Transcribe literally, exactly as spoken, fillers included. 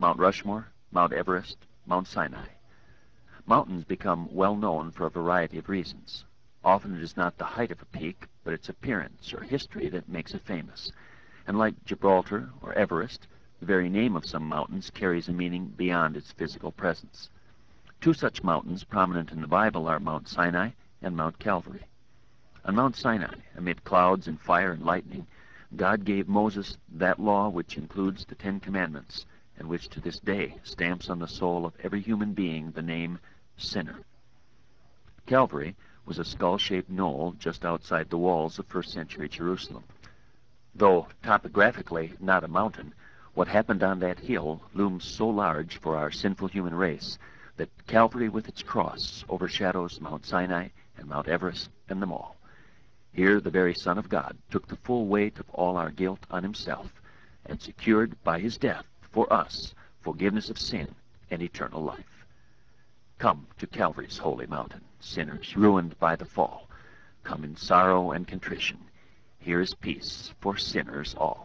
Mount Rushmore, Mount Everest, Mount Sinai. Mountains become well known for a variety of reasons. Often it is not the height of a peak, but its appearance or history that makes it famous. And like Gibraltar or Everest, the very name of some mountains carries a meaning beyond its physical presence. Two such mountains prominent in the Bible are Mount Sinai and Mount Calvary. On Mount Sinai, amid clouds and fire and lightning, God gave Moses that law which includes the Ten Commandments, and which to this day stamps on the soul of every human being the name sinner. Calvary was a skull-shaped knoll just outside the walls of first century Jerusalem. Though topographically not a mountain, what happened on that hill looms so large for our sinful human race that Calvary with its cross overshadows Mount Sinai and Mount Everest and them all. Here the very Son of God took the full weight of all our guilt on himself and secured by his death for us forgiveness of sin and eternal life. Come to Calvary's holy mountain, sinners ruined by the fall. Come in sorrow and contrition. Here is peace for sinners all.